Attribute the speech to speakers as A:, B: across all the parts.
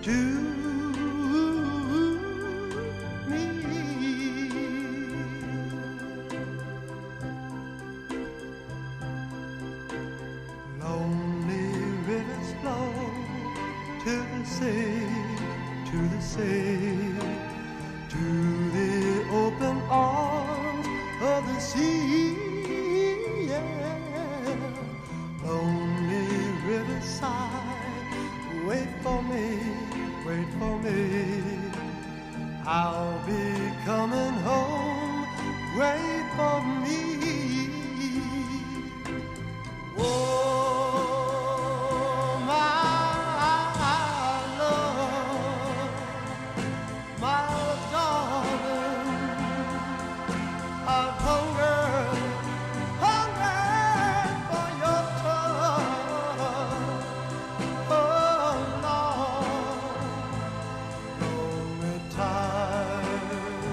A: to me. Lonely rivers flow to the sea, to the sea, to the open arms of the sea. Yeah. Lonely riverside, wait for me, wait for me. I'll be coming home, wait for me. Oh, my love, my darling, I've hungered for your touch. Oh, Lord, hold me tight.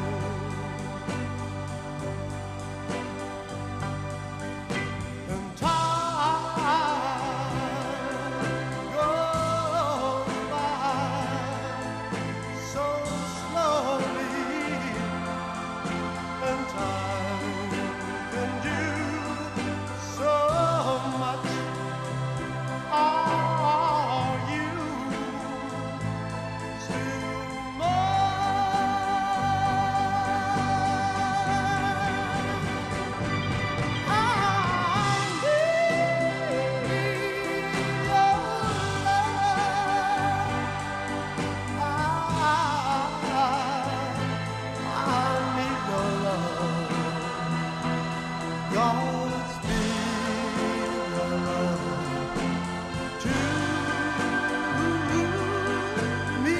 A: And time goes by so slowly, and time can do so much. Are you still mine? I need your love. God's be your love to me.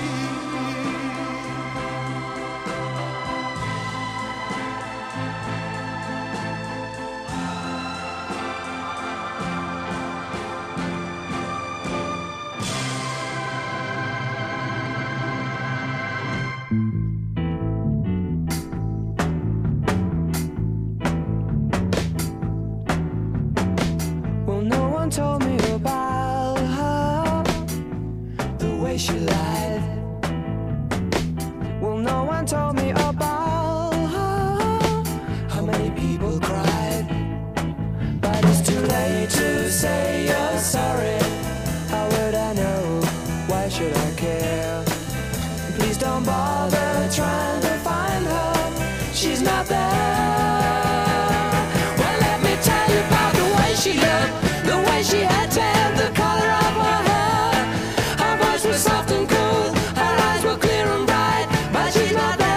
B: Well, no one told me about her, the way she lied. Well, no one told me about her, how many people cried. But it's too late to say you're sorry. How would I know? Why should I care? Please don't bother trying to find her. She's not there. Well, let me tell you about the way she looked, the way she had tan, the color of her hair. Her voice was soft and cool, her eyes were clear and bright, but she's not there.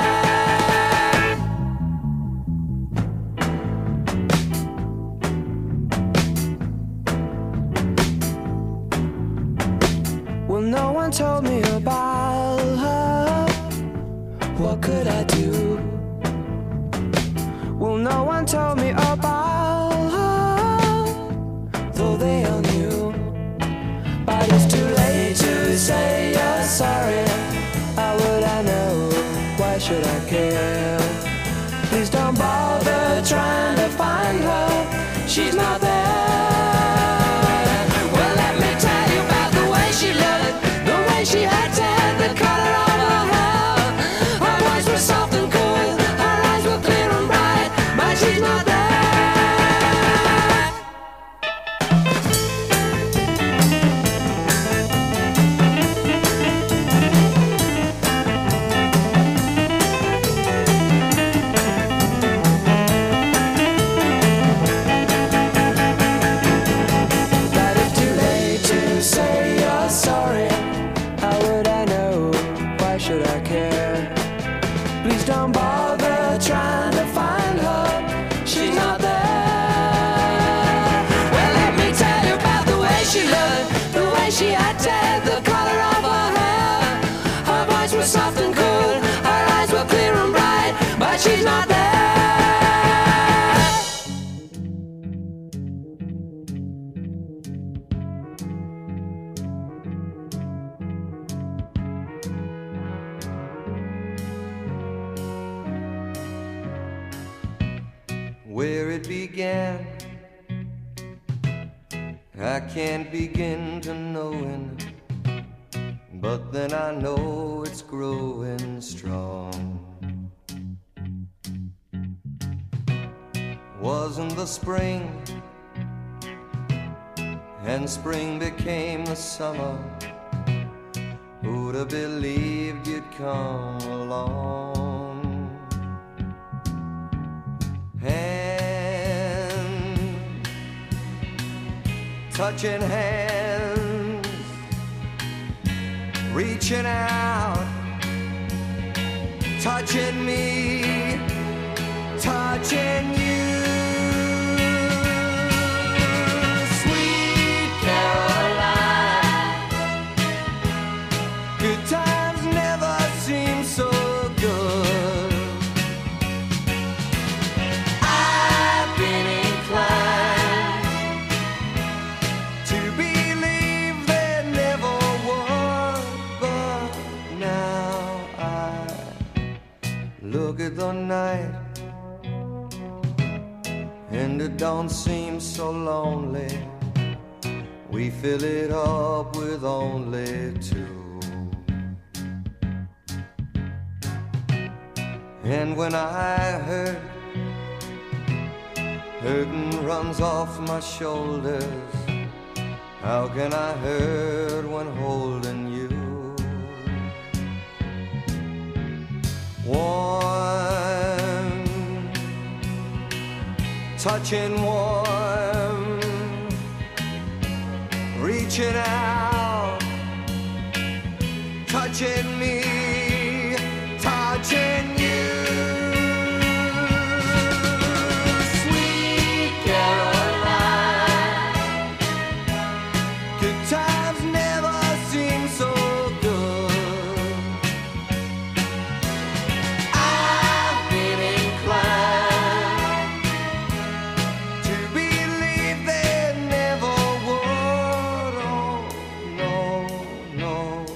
B: Well, no one told me about her. What could I do? Well, no one told me about her, though they all knew. But it's too late to say you're sorry. How would I know? Why should I care? Please don't bother trying to find her. She's not there. Well, let me tell you about the way she looked, the way she had tan, the color of her hair. Her voice was soft and cool, her eyes were clear and bright, but she's not there. But it's too late to say you're sorry. How would I know? Why should I care? Please don't bother trying to find her. She's not there. Well, let me tell you about the way she looked, the way she had tan, the color of her hair. Her voice was soft and cool, her eyes were clear and bright, but she's not there.
A: Where it began, I can't begin to knowing, but then I know it's growing strong. Wasn't the spring, and spring became the summer. Who'd have believed you'd come along? Hand, touching hands, reaching out, touching me, touching you. Sweet Caroline, good times never seem so good. I've been inclined to believe there never was, but now I look at the night and it don't seem so lonely. We fill it up with only two. And when I hurt, hurting runs off my shoulders. How can I hurt when holding you? Warm, touching warm, reaching out, touching me, touching you. Sweet Caroline, good times never seem so good. I've been inclined to believe there never would. Oh, no, no.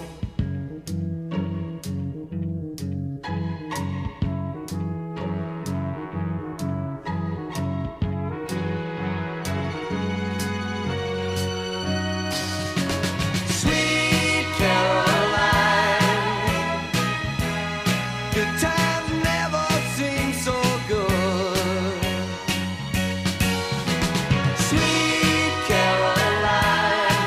A: Sweet Caroline, good times never seem so good. Sweet Caroline,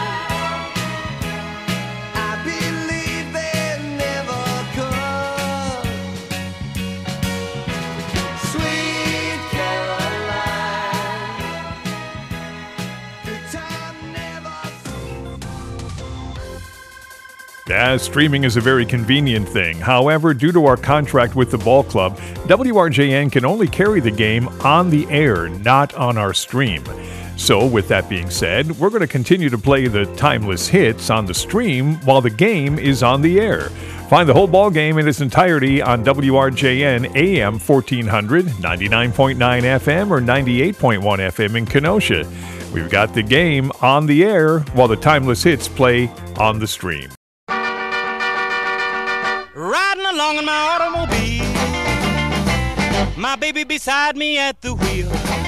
A: I believe they never could. Sweet Caroline, good time never seems.
C: Yeah, streaming is a very convenient thing. However, due to our contract with the ball club, WRJN can only carry the game on the air, not on our stream. So, with that being said, we're going to continue to play the timeless hits on the stream while the game is on the air. Find the whole ball game in its entirety on WRJN AM 1400, 99.9 FM, or 98.1 FM in Kenosha. We've got the game on the air while the timeless hits play on the stream.
D: Riding along in my automobile, my baby beside me at the wheel.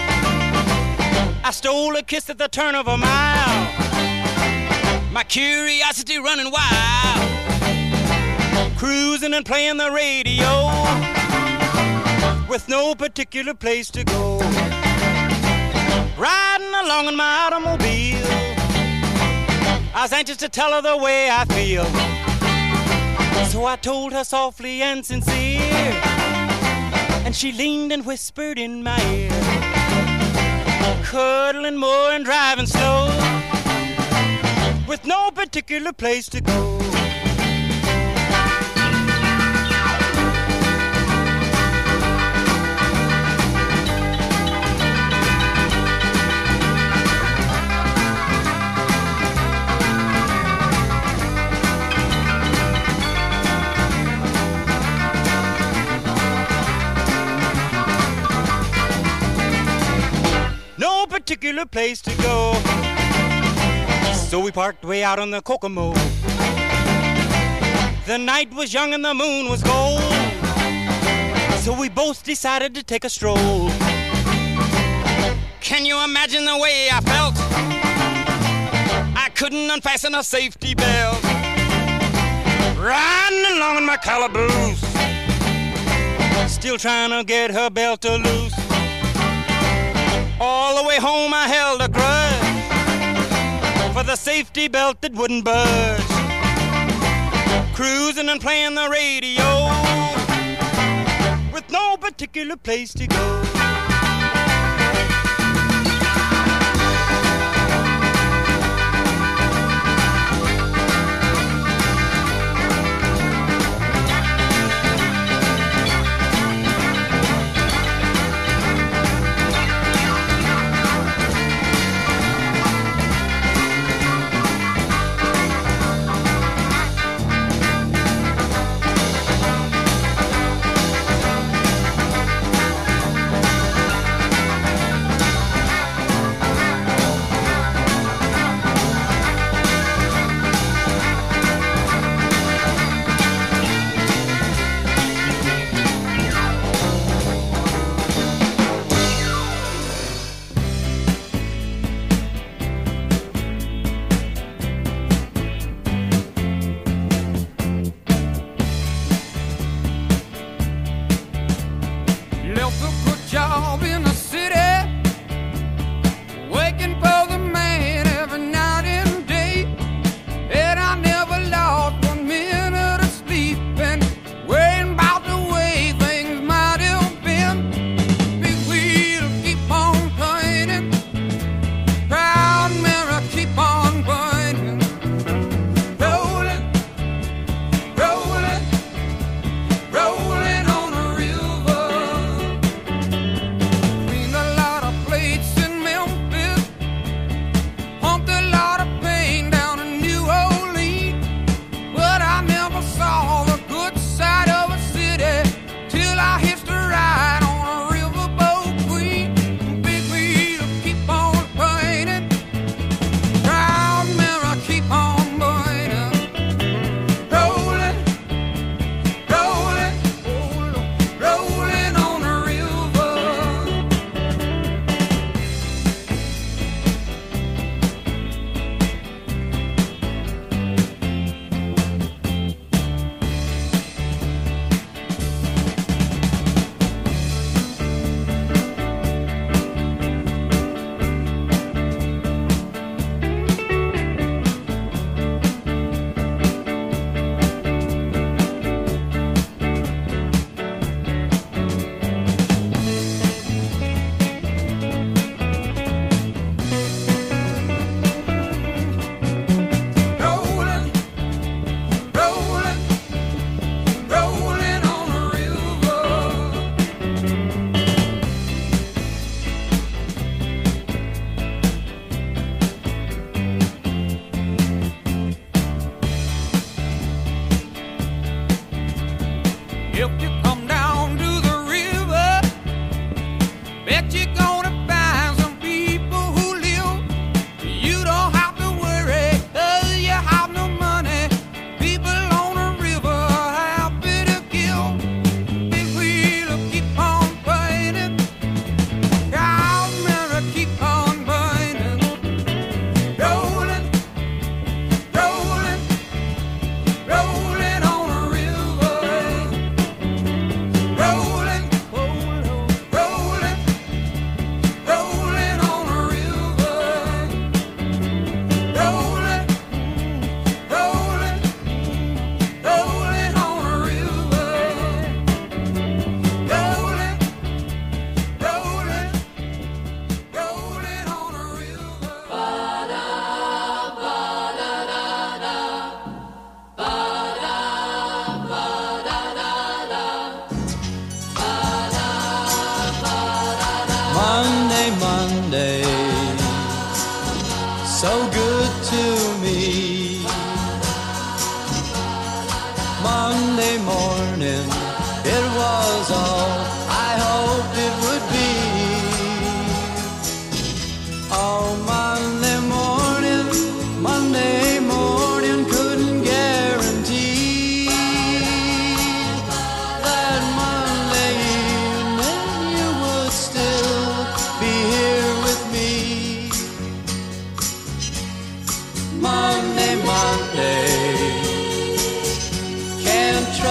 D: I stole a kiss at the turn of a mile, my curiosity running wild. Cruising and playing the radio, with no particular place to go. Riding along in my automobile, I was anxious to tell her the way I feel. So I told her softly and sincere, and she leaned and whispered in my ear, cuddling more and driving slow, with no particular place to go. No particular place to go. So we parked way out on the Kokomo. The night was young and the moon was gold, so we both decided to take a stroll. Can you imagine the way I felt? I couldn't unfasten a safety belt. riding along in my calaboose, still trying to get her belt to loose. All the way home I held a grudge for the safety belt that wouldn't budge. Cruising and playing the radio with no particular place to go.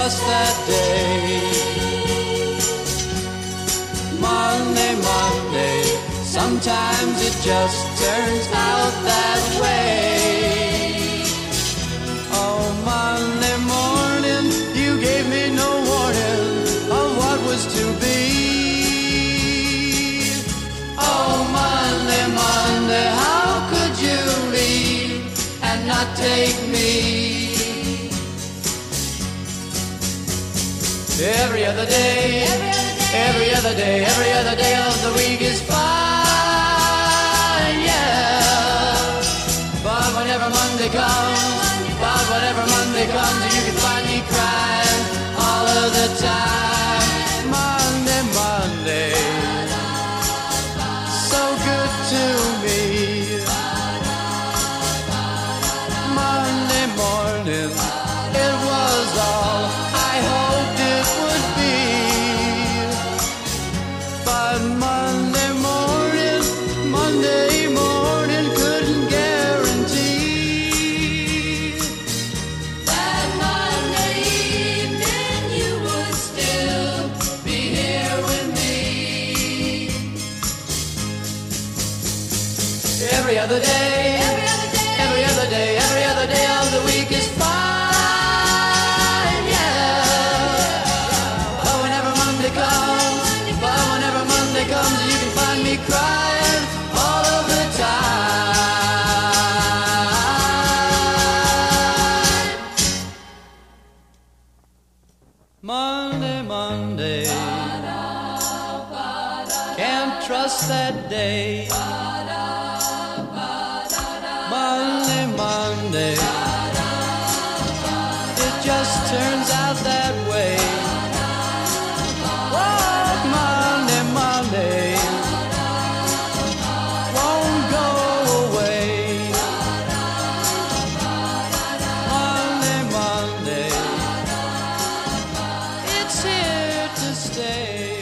B: trust that day. Monday, Monday, sometimes it just turns out that way. Oh, Monday morning, you gave me no warning of what was to be. Oh, Monday, Monday, how could you leave and not take me? Every other day, every other day, every other day of the week is fine, yeah. But whenever Monday comes, you can find me crying all of the time. Monday, Monday, so good to me. Monday morning, it was all I hoped it would be. But Monday morning couldn't guarantee that Monday evening you would still be here with me. Every other day, every other day, every other day, every other day of the week is fine, yeah. But whenever Monday comes, you can find me crying all of the time. Monday, Monday, can't trust that day. Monday, Monday, it just turns out that way. Oh, Monday, Monday, won't go away. Monday, Monday, it's here to stay.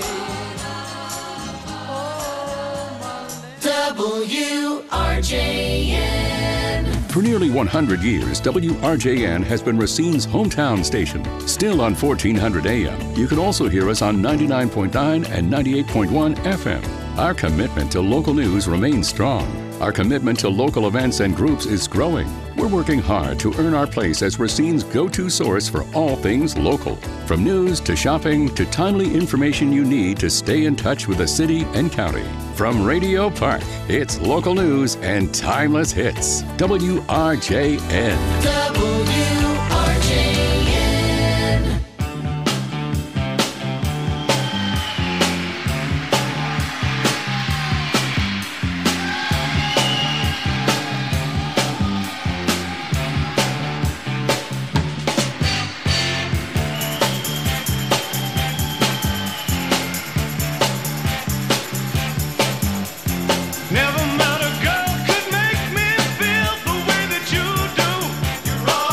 B: Oh, Monday.
E: WRJN.
F: For nearly 100 years, WRJN has been Racine's hometown station. Still on 1400 AM, you can also hear us on 99.9 and 98.1 FM. Our commitment to local news remains strong. Our commitment to local events and groups is growing. We're working hard to earn our place as Racine's go-to source for all things local. From news to shopping to timely information you need to stay in touch with the city and county. From Radio Park, it's local news and timeless hits. WRJN.
E: WRJN.
G: Never met a girl could make me feel the way that you do. You're all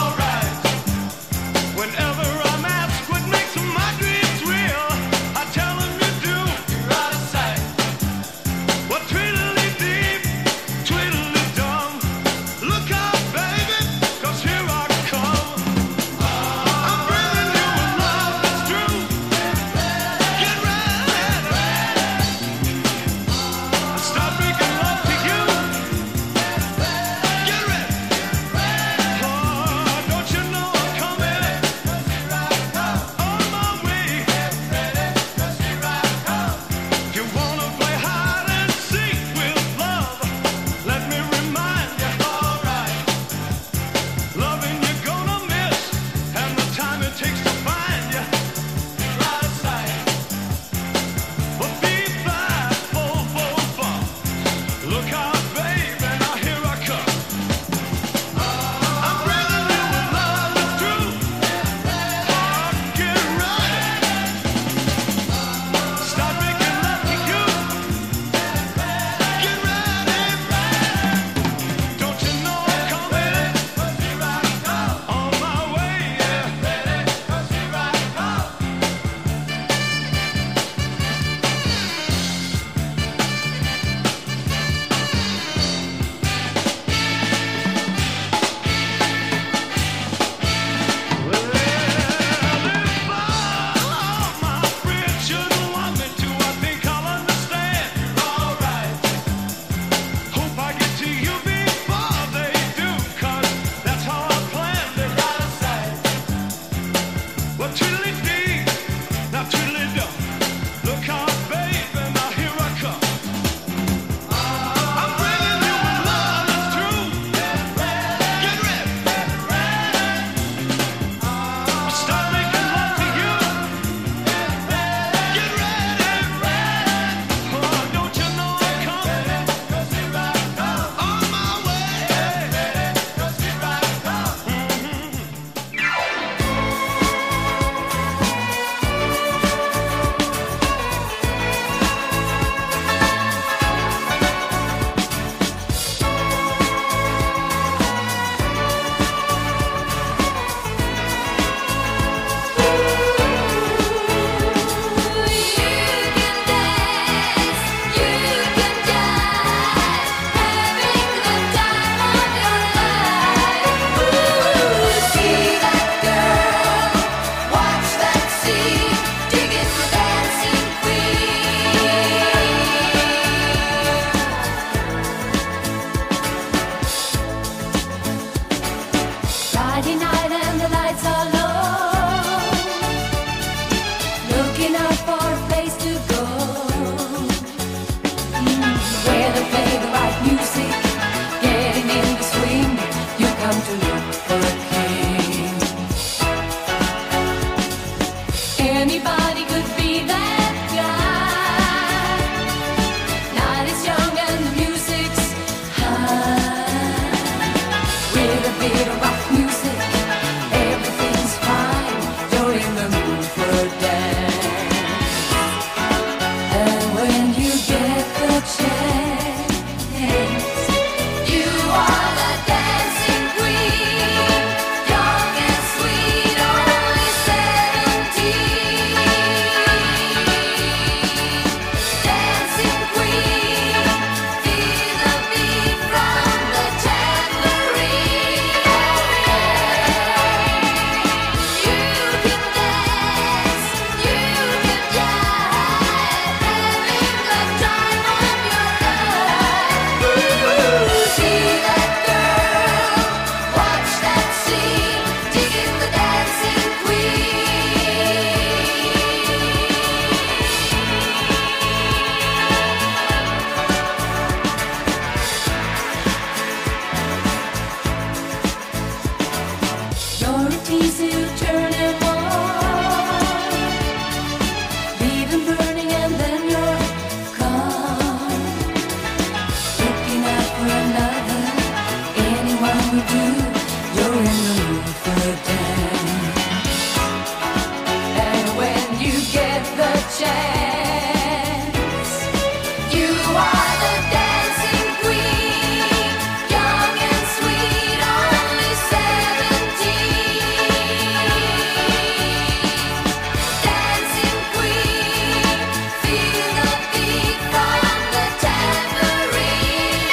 E: knees to turn him on. Leave him burning and then you're gone. Looking out for another, anyone will do. You're in the mood for a dance. And when you get the chance, you are the dancing queen, young and sweet, only 17. Dancing queen, feel the beat from the tambourine.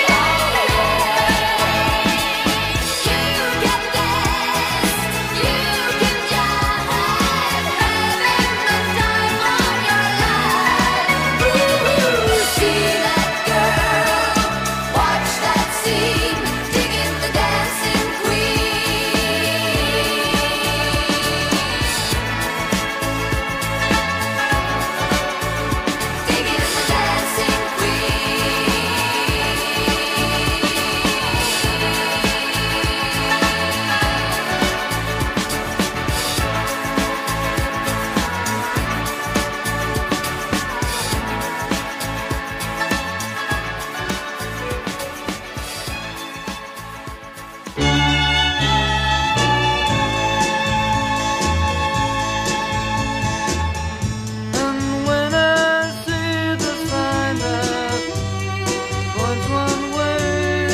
E: You can dance, you can jive, having the time of your life. Ooh, see that girl, watch that scene, digging the dancing queen. Digging the dancing
B: And when I see the sign that points one way,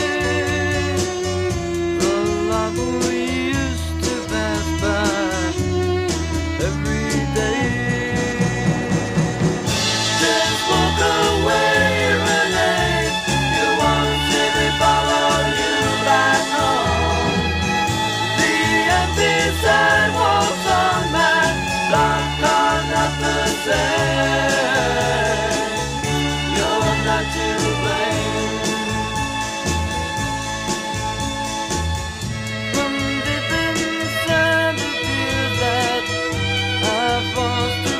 B: the life we used to pass by every day. Just walk away, Renee. You won't see me follow you back home. The empty sidewalks on my block are not the same. You're not to blame. From deep inside the fear that I forced to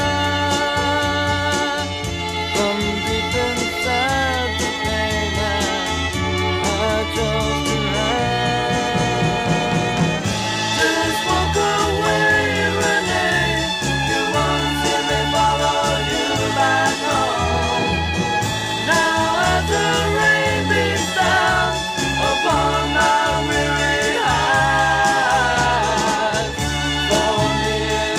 B: cry. From deep inside the pain that I chose to hide. Just walk away, Renee. You won't see me follow you back home. Now as the rain beats down upon my weary eyes, for me it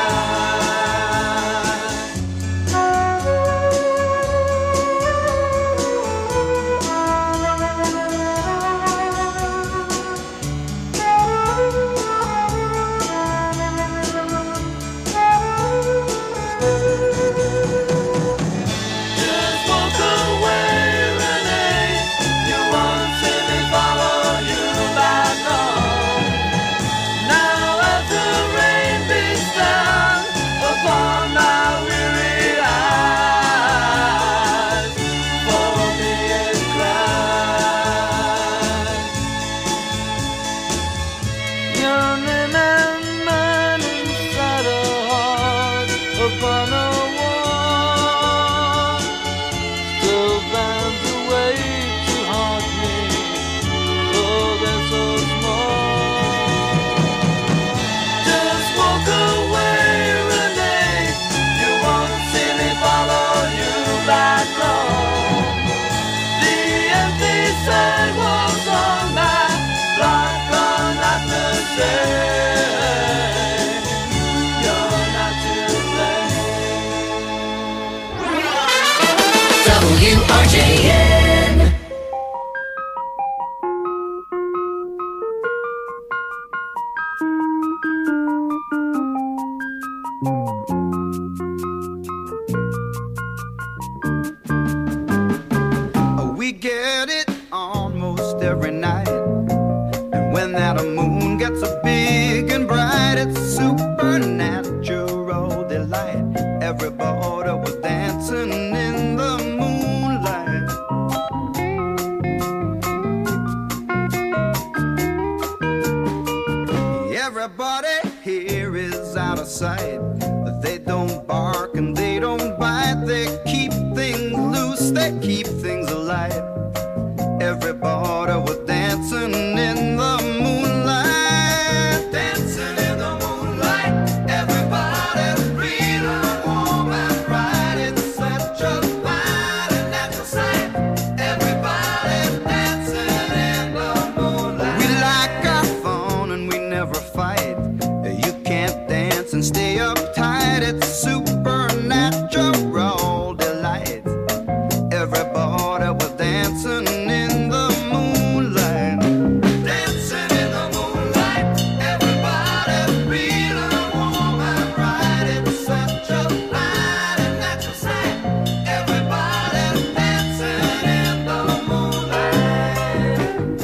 B: Just walk away, Renee. You won't see me follow you back home. Now as the rain beats down upon my weary eyes, for me it cries. Your name and mine inside a heart upon a wall, still bound the way to haunt me, though they're so small. Just walk away, Renee. You won't see me follow you back home. The empty sidewalks on my block are not the same. You're not to blame.
E: WRJN.
A: We get it almost every night. And when that moon gets so big and bright, it's a supernatural delight. Everybody was dancing in the moonlight. Everybody here is out of sight. They don't bark and they don't bite. They keep things loose, they keep things alive. Everybody was dancing in the moonlight, dancing in never fight. You can't dance and stay uptight. It's supernatural delight. Everybody was dancing in the moonlight. Dancing in the moonlight. Everybody feeling warm and right. It's such a fine and natural sight. Everybody dancing in the moonlight.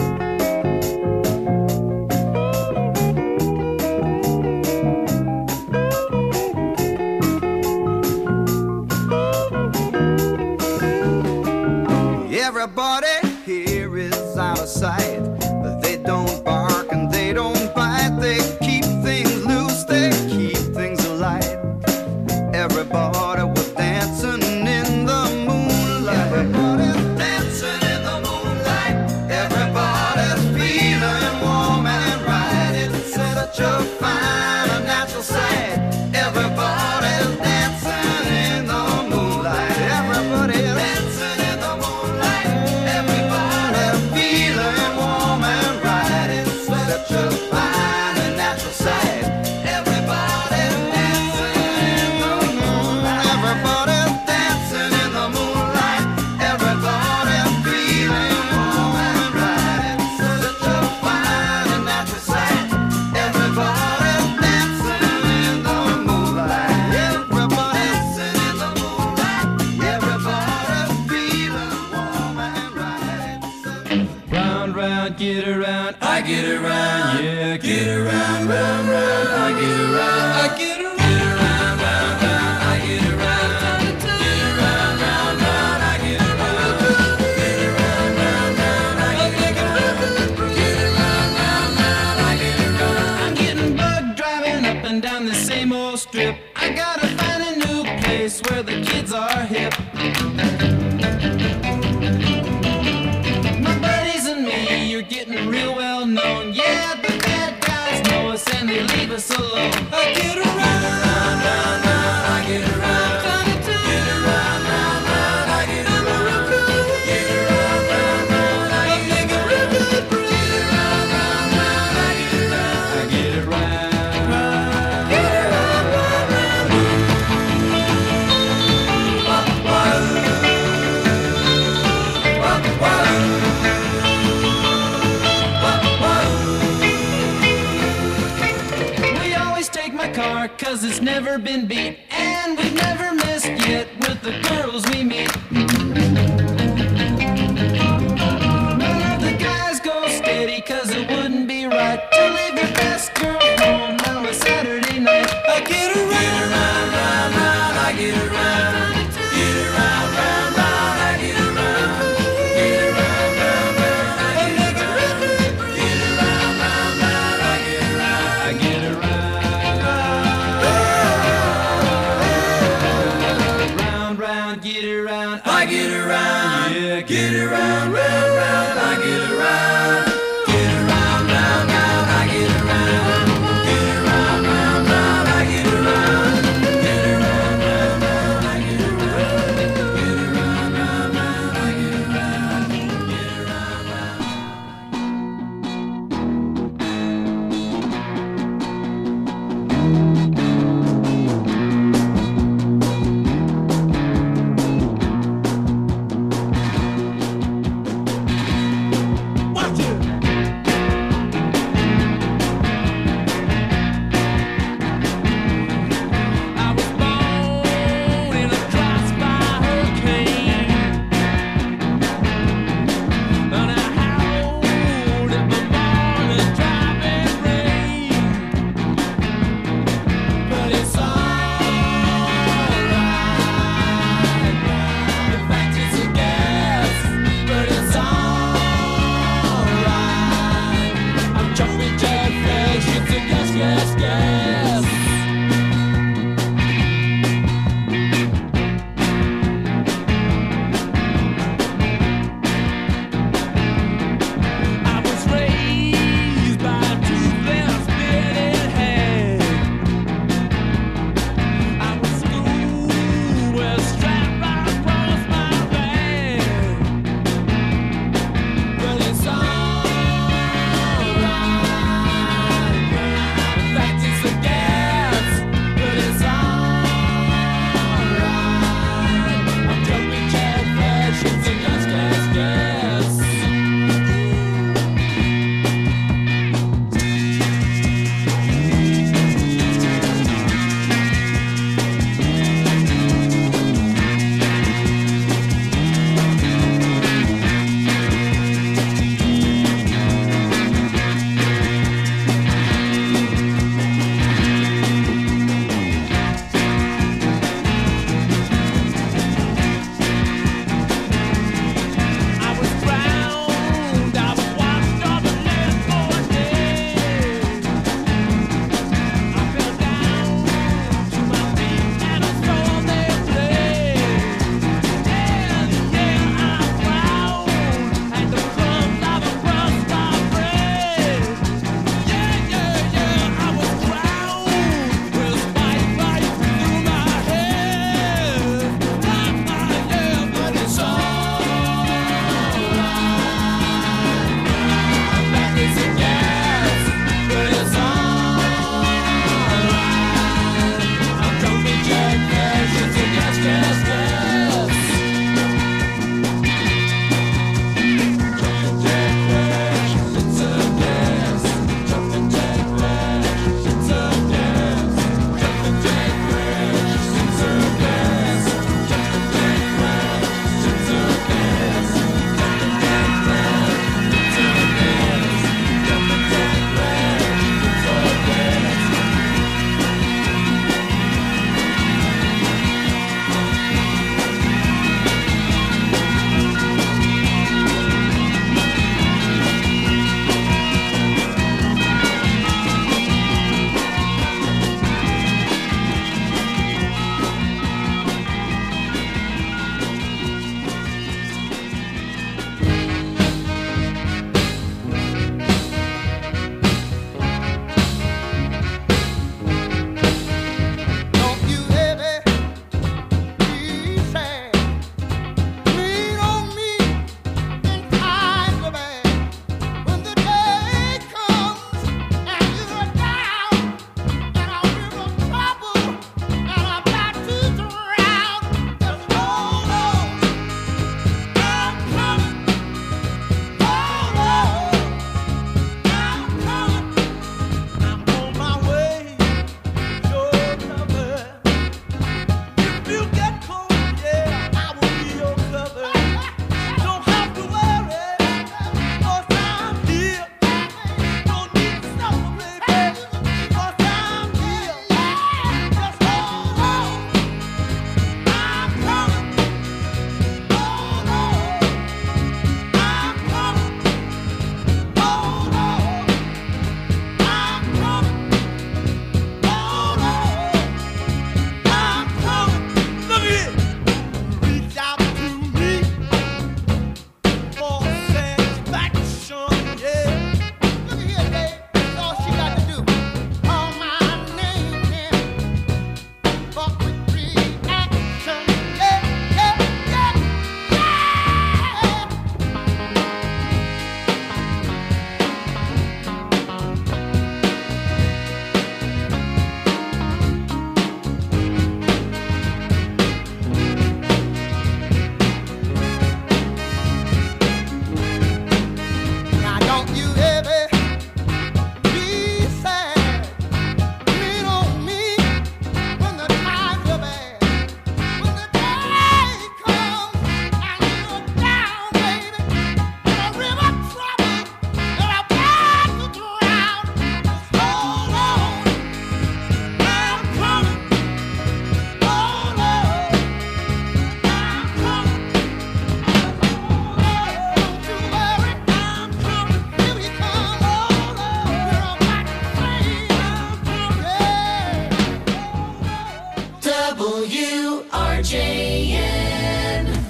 A: Everybody here is out of sight. They don't bark and they don't bite. They keep things loose, they keep things alight. Everybody was dancing in the moonlight. Everybody's dancing in the moonlight. Everybody's feeling warm and right. It's such a fine and natural sight. Everybody's dancing in the moonlight. Everybody's dancing in the moonlight. Everybody feeling warm and right. It's such a fine and natural sight. Everybody dancing in the moonlight. Everybody dancing in the moonlight. Everybody feeling warm and right. It's such a fine and natural sight. Everybody dancing in the moonlight. Everybody dancing in the moonlight. Everybody feeling warm and right.
B: Round, round, get around, I get around, yeah, get around, round, round, I get around, I get around, get around, round, round, I get around, get around, round, round, I get around, get around, round, round, I get around, get around, round, round, I get around. I'm getting bugged driving up and down the same old strip. I gotta find a new place where the kids are hip. My buddies and me, you're getting real well known. Yeah, the bad guys know us and they leave us alone. I get around, round, round, round, I get around. Get around, round, round, I get around. Get around, round, round, I get around. Get around, round, round, I get around. I get around. Get around, round, round. We always take my car, cause it's never been beat. And we've never missed yet with the girls we meet. None of the guys go steady, cause it wouldn't be right to leave your best girl home on a Saturday night. I get around, round, round, round, I get around. Get around, round, round, I get around. Get around, round, round, I get around. Get around, round, round, I get around. I get around. Round, round, get around. I get around.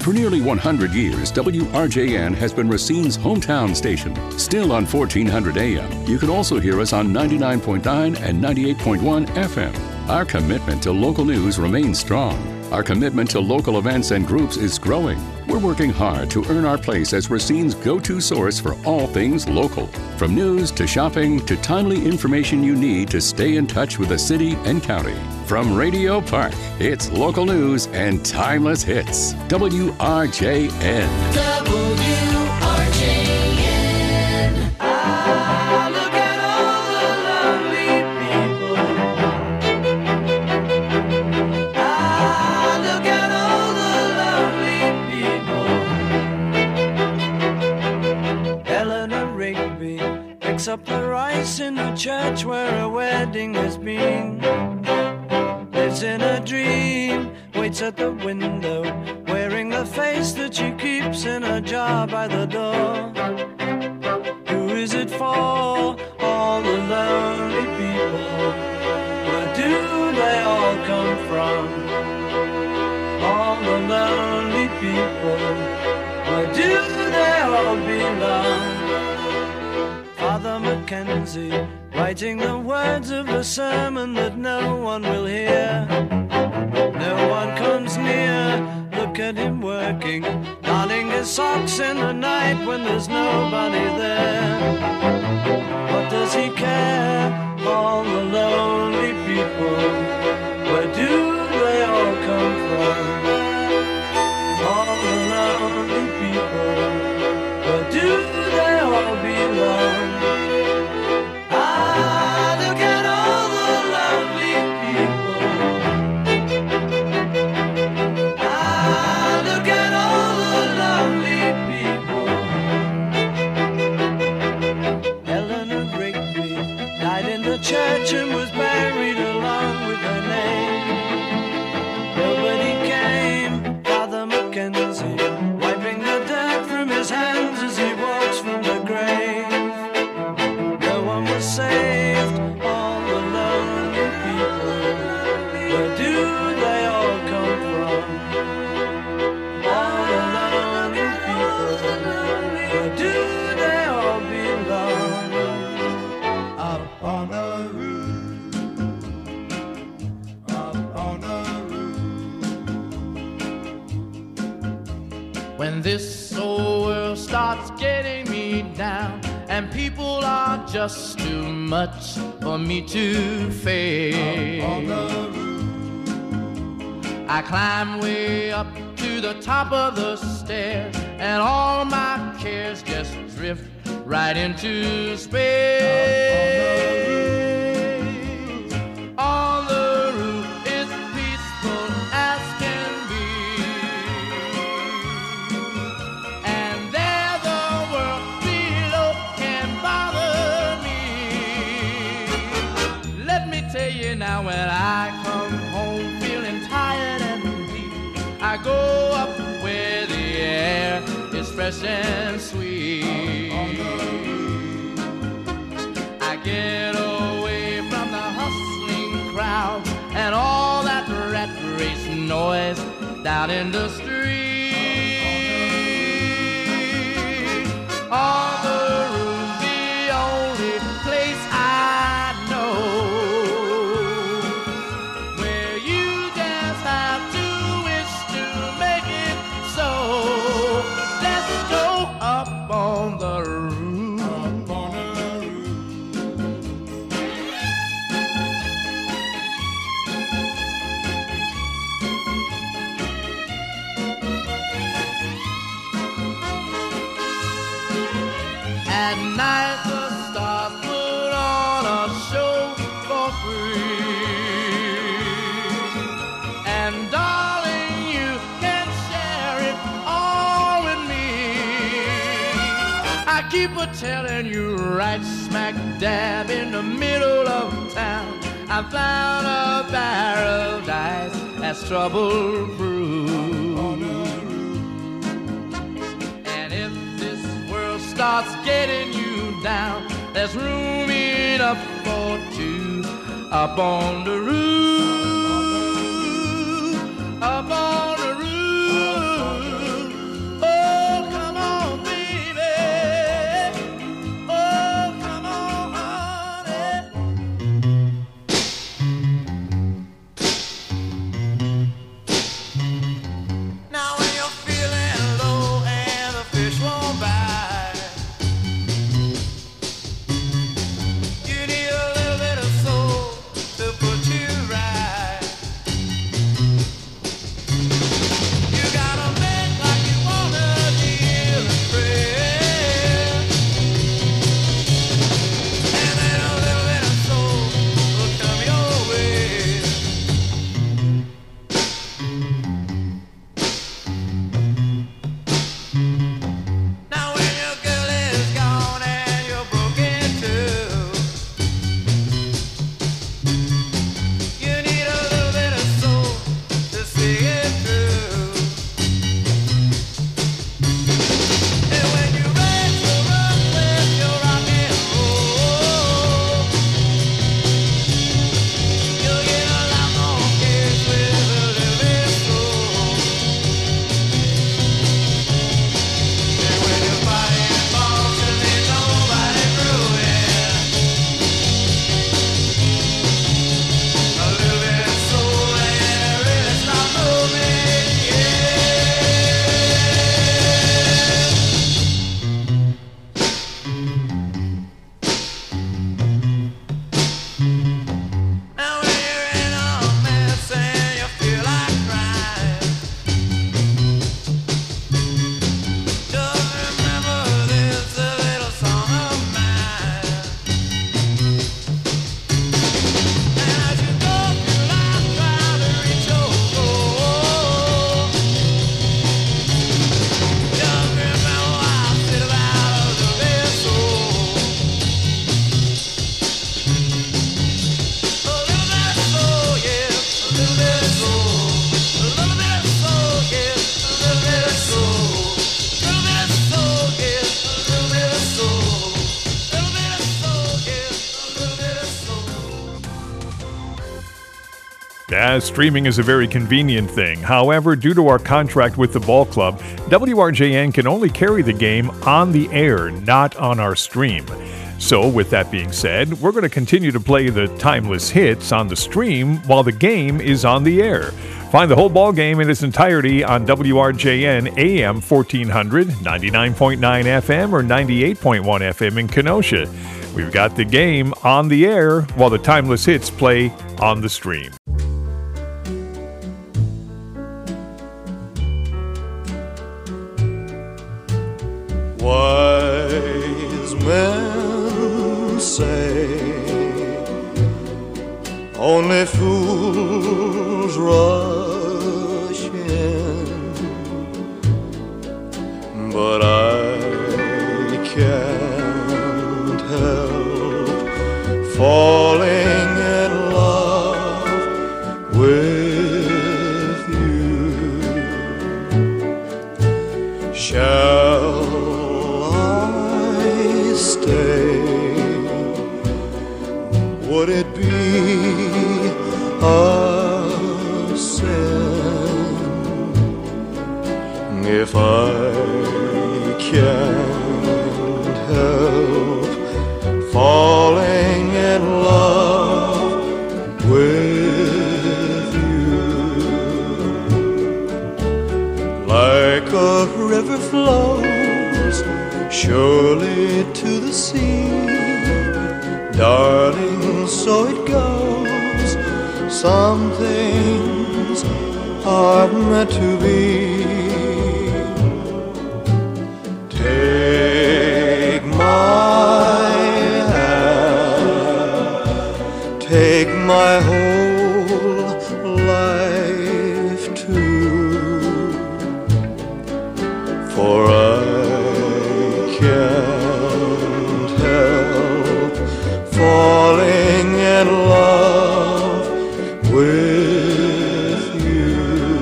F: For nearly 100 years, WRJN has been Racine's hometown station. Still on 1400 AM, you can also hear us on 99.9 and 98.1 FM. Our commitment to local news remains strong. Our commitment to local events and groups is growing. We're working hard to earn our place as Racine's go-to source for all things local. From news to shopping to timely information you need to stay in touch with the city and county. From Radio Park, it's local news and timeless hits. WRJN.
B: WRJN. Ah, look at all the lovely people. Ah, look at all the lovely people. Eleanor Rigby picks up the rice in the church where a wedding has been. Lives in a dream, waits at the window, wearing the face that she keeps in a jar by the door. Who is it for? All the lonely people. Where do they all come from? All the lonely people. Where do they all belong? Father Mackenzie, writing the words of a sermon that no one will hear. No one comes near, look at him working, darning his socks in the night when there's nobody there. What does he care? All the lonely people, where do they all come from? All the lonely people, where do they all belong? Church and was buried along with her name. Nobody came, Father Mackenzie, wiping the dirt from his hands as he walks from the grave. No one was saved, all the lonely people. Where do they all come from? All the lonely people. Where do they all belong? Up on the
G: when this old world starts getting me down and people are just too much for me to face, I climb way up to the top of the stairs and all my cares just drift right into space. On the roof it's peaceful as can be, and there the world below can bother me. Let me tell you now, when I come home feeling tired and weak, I go up where the air is fresh and sweet. I get away from the hustling crowd and all that rat race noise down in the street. On the roof's the only place I know where you just have to wish to make it so. Let's go up on the roof. At night the stars put on a show for free, and darling, you can share it all with me. I keep a telling you, right smack dab in the middle of town, I found a paradise that's trouble-proof. And if this world starts getting you down, there's room enough for two up on the roof, up on the roof.
C: Streaming is a very convenient thing. However, due to our contract with the ball club, WRJN can only carry the game on the air, not on our stream. So, with that being said, we're going to continue to play the timeless hits on the stream while the game is on the air. Find the whole ball game in its entirety on WRJN AM 1400, 99.9 FM, or 98.1 FM in Kenosha. We've got the game on the air while the timeless hits play on the stream.
H: Wise men say only fools rush in, but I can't help falling in love with you. Shall stay? Would it be a sin if I can't help falling in love with you? Like a river flows surely to the sea, darling, so it goes. Some things are meant to be. Take my hand, take my whole life too, for I can't help falling in love with you.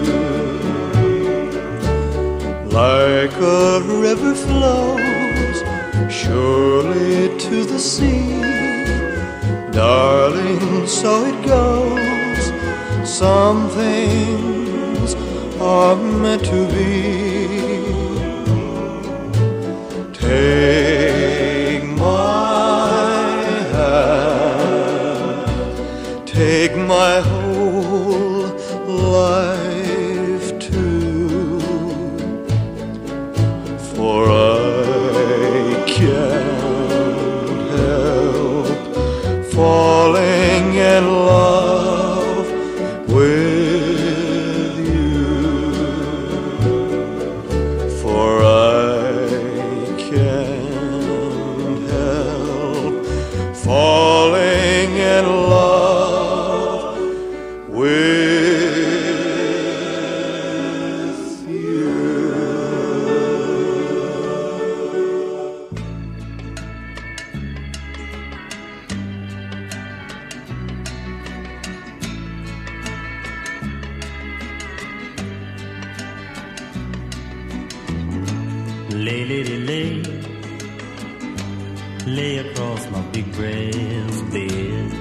H: Like a river flows surely to the sea, darling, so it goes. Some things are meant to be. Take my hand, take my whole life too, for I can't help falling in love with you, for I can't help falling in love with you.
I: Lay, lady, lay, lay across my big brass bed.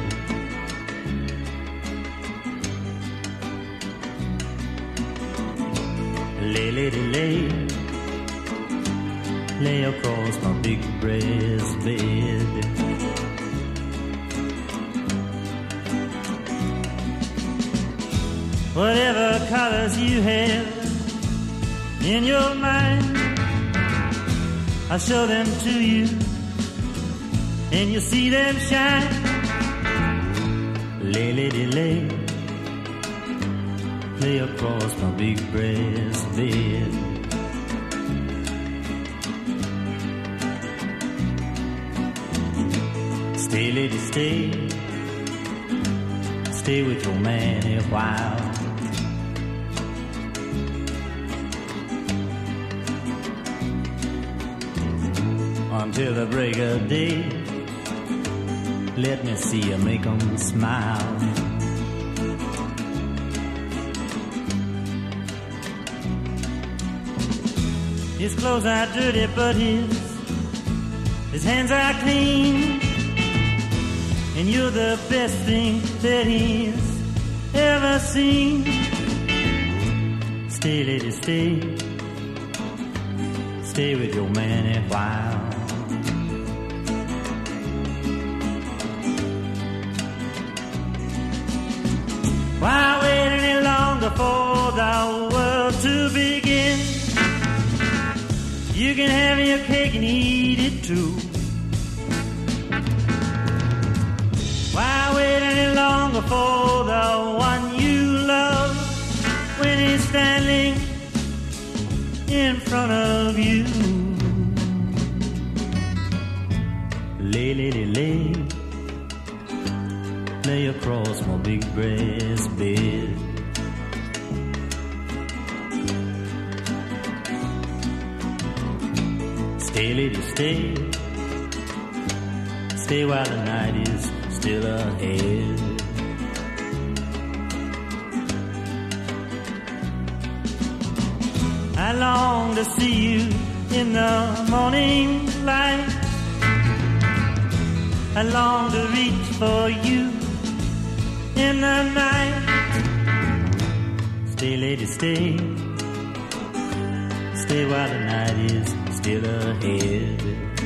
I: Lay, lady, lay, lay across my big brass bed. Whatever colors you have in your mind, I'll show them to you, and you'll see them shine. Lay, lady, lay, lay across my big brass bed. Stay, lady, stay, stay with your man a while. Until the break of day, let me see you make 'em smile. His clothes are dirty, but his hands are clean, and you're the best thing that he's ever seen. Stay, lady, stay. Stay with your man a while. Why wait any longer for the world to begin? You can have your cake and eat it too. Why wait any longer for the one you love when he's standing in front of you? Lay, lady, lay. Lay across my big breast bed. Stay, lady, stay. Stay while the night is still ahead. I long to see you in the morning light. I long to reach for you in the night. Stay, lady, stay. Stay while the night is still ahead.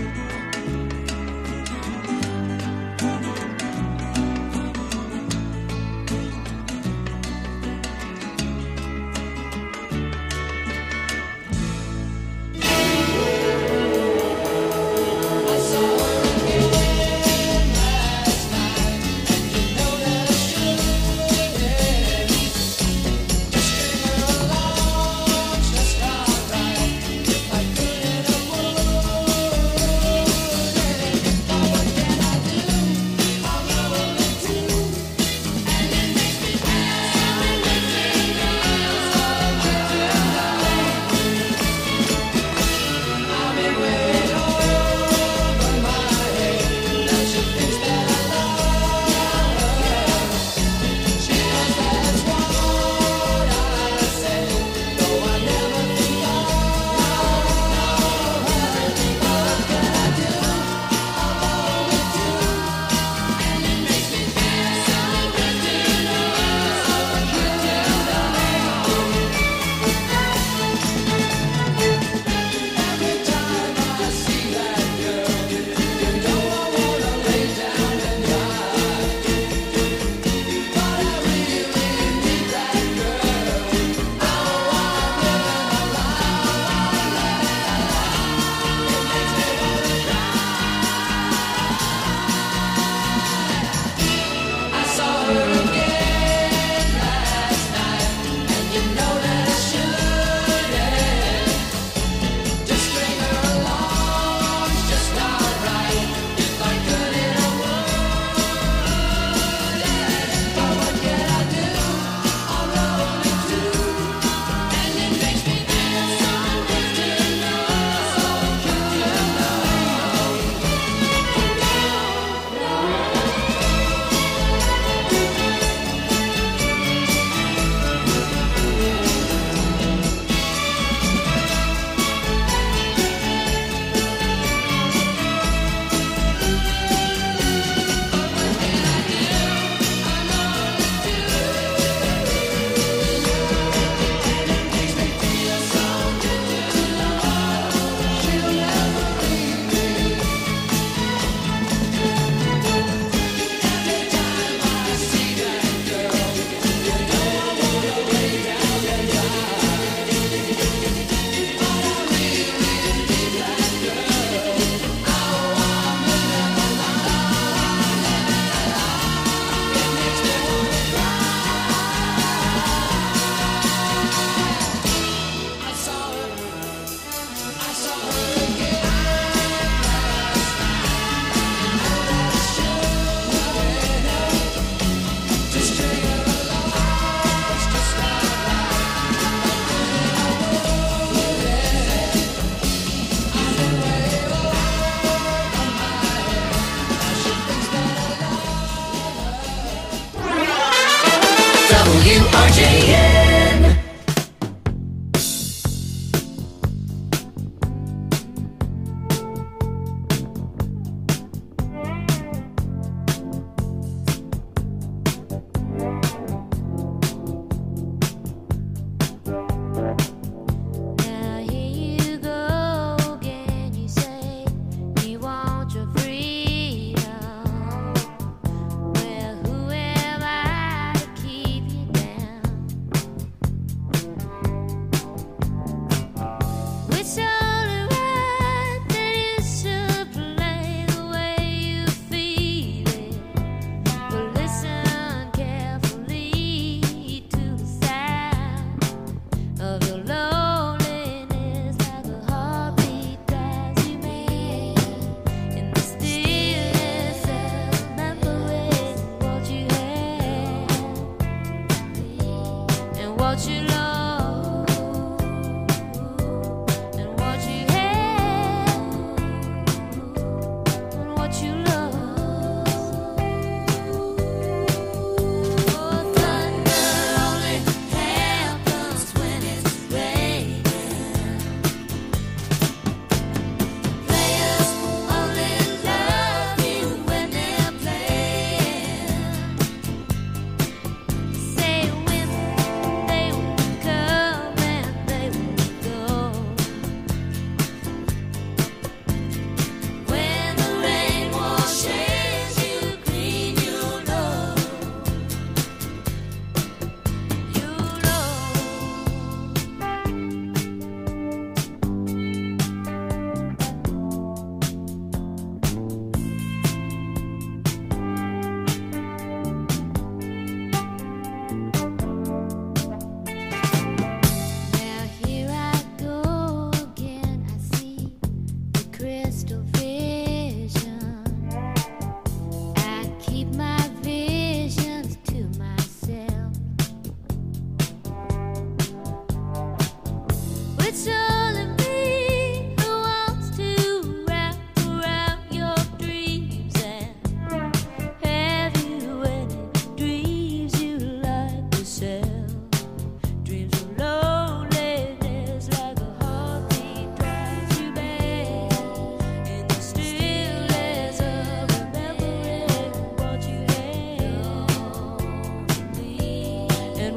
B: WRJN.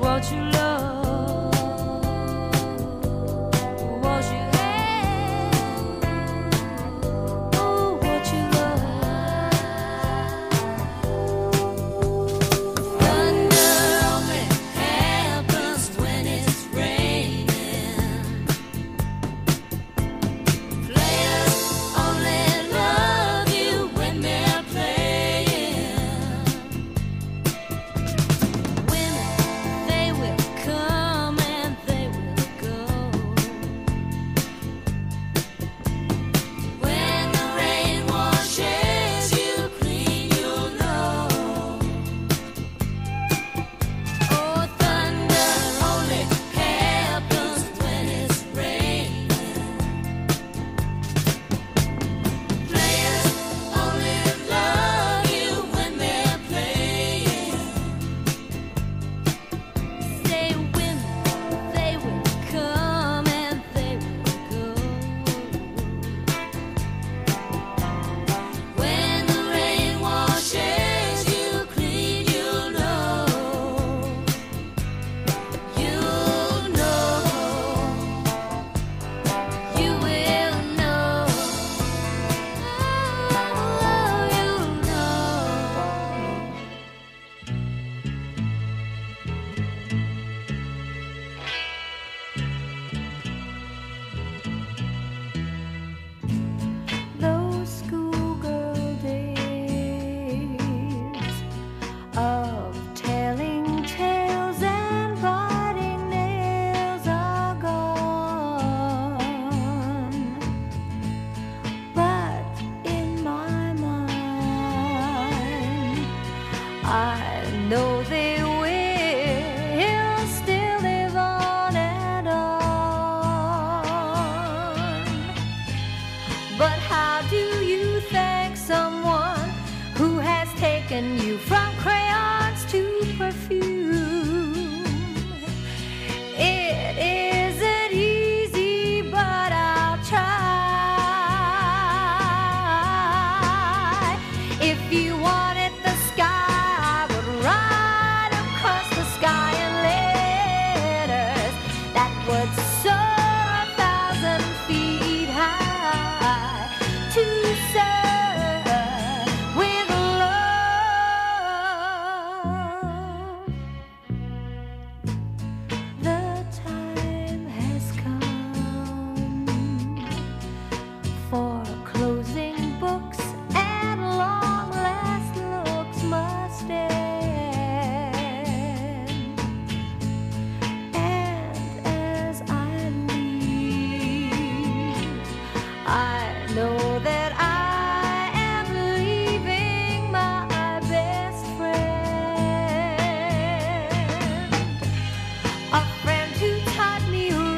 E: what you love.